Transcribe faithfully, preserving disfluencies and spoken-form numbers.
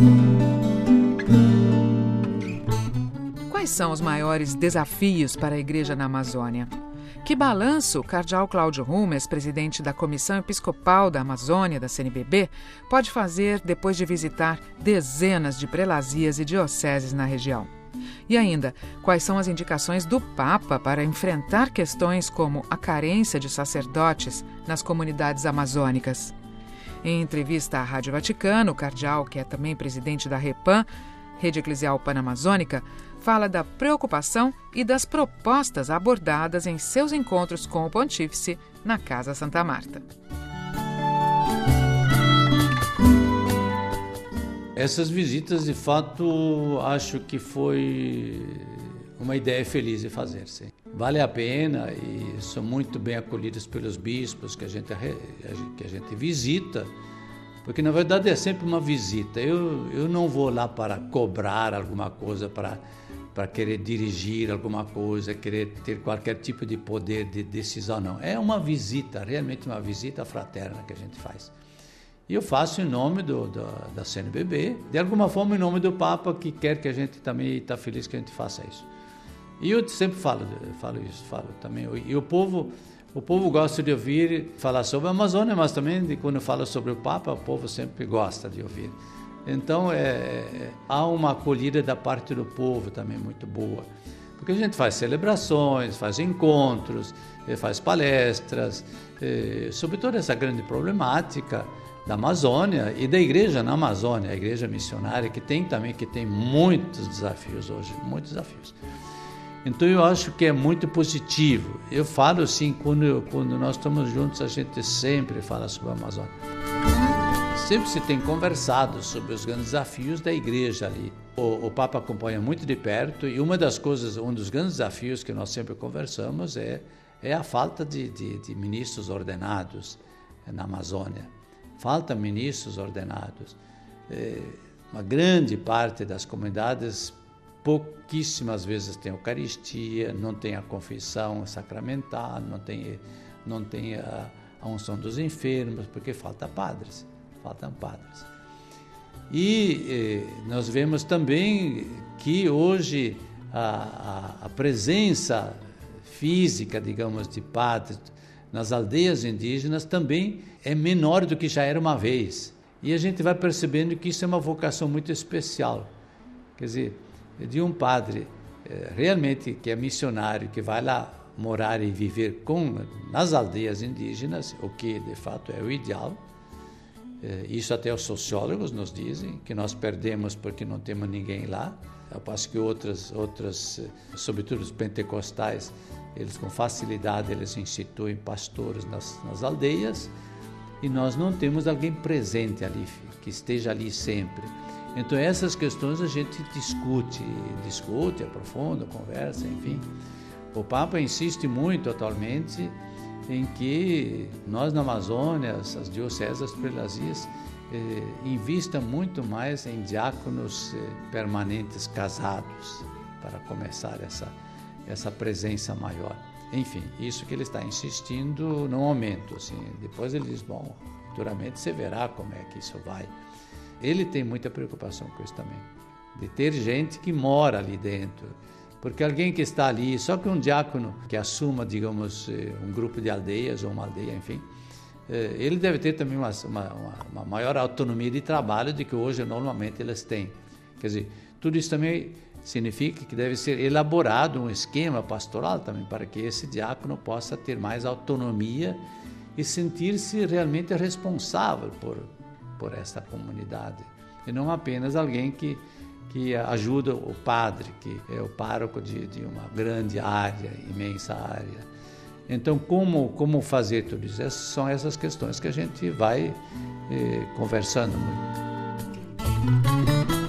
Quais são os maiores desafios para a Igreja na Amazônia? Que balanço o cardeal Cláudio Rumes, presidente da Comissão Episcopal da Amazônia, da C N B B, pode fazer depois de visitar dezenas de prelazias e dioceses na região? E ainda, quais são as indicações do Papa para enfrentar questões como a carência de sacerdotes nas comunidades amazônicas? Em entrevista à Rádio Vaticano, o cardeal, que é também presidente da REPAM, Rede Eclesial Panamazônica, fala da preocupação e das propostas abordadas em seus encontros com o Pontífice na Casa Santa Marta. Essas visitas, de fato, acho que foi uma ideia feliz de fazer, sim. Vale a pena e são muito bem acolhidas pelos bispos que a gente, que a gente visita, porque, na verdade, é sempre uma visita. Eu, eu não vou lá para cobrar alguma coisa, para, para querer dirigir alguma coisa, querer ter qualquer tipo de poder de decisão, não. É uma visita, realmente uma visita fraterna que a gente faz. E eu faço em nome do, do, da C N B B, de alguma forma em nome do Papa, que quer que a gente também está feliz que a gente faça isso. E eu sempre falo, falo isso, falo também. E o povo... O povo gosta de ouvir falar sobre a Amazônia, mas também de quando fala sobre o Papa, o povo sempre gosta de ouvir. Então, é, há uma acolhida da parte do povo também muito boa. Porque a gente faz celebrações, faz encontros, faz palestras, é, sobre toda essa grande problemática da Amazônia e da igreja na Amazônia, a igreja missionária, que tem também que tem muitos desafios hoje, muitos desafios. Então, eu acho que é muito positivo. Eu falo assim, quando, quando nós estamos juntos, a gente sempre fala sobre a Amazônia. Sempre se tem conversado sobre os grandes desafios da igreja ali. O, o Papa acompanha muito de perto e uma das coisas, um dos grandes desafios que nós sempre conversamos é, é a falta de, de, de ministros ordenados na Amazônia. Falta ministros ordenados. É, uma grande parte das comunidades pouquíssimas vezes tem Eucaristia, não tem a confissão sacramental, não tem, não tem a, a unção dos enfermos, porque falta padres, faltam padres. E eh, nós vemos também que hoje a, a, a presença física, digamos, de padres nas aldeias indígenas também é menor do que já era uma vez. E a gente vai percebendo que isso é uma vocação muito especial. Quer dizer, de um padre eh, realmente que é missionário, que vai lá morar e viver com, nas aldeias indígenas, o que de fato é o ideal. Eh, isso até os sociólogos nos dizem, que nós perdemos porque não temos ninguém lá. Eu passo que outras, outras, sobretudo os pentecostais, eles com facilidade eles instituem pastores nas, nas aldeias, e nós não temos alguém presente ali, que esteja ali sempre. Então, essas questões a gente discute, discute, aprofunda, conversa, enfim. O Papa insiste muito atualmente em que nós na Amazônia, as dioceses, as prelazias, eh, invistam muito mais em diáconos eh, permanentes casados, para começar essa, essa presença maior. Enfim, isso que ele está insistindo no momento. Assim. Depois ele diz, bom, futuramente você verá como é que isso vai. Ele tem muita preocupação com isso também, de ter gente que mora ali dentro, porque alguém que está ali, só que um diácono que assuma, digamos, um grupo de aldeias ou uma aldeia, enfim, ele deve ter também uma, uma, uma maior autonomia de trabalho do que hoje normalmente eles têm. Quer dizer, tudo isso também significa que deve ser elaborado um esquema pastoral também para que esse diácono possa ter mais autonomia e sentir-se realmente responsável por por essa comunidade, e não apenas alguém que, que ajuda o padre, que é o pároco de, de uma grande área, imensa área. Então, como, como fazer tudo isso? Essas são essas questões que a gente vai eh, conversando muito.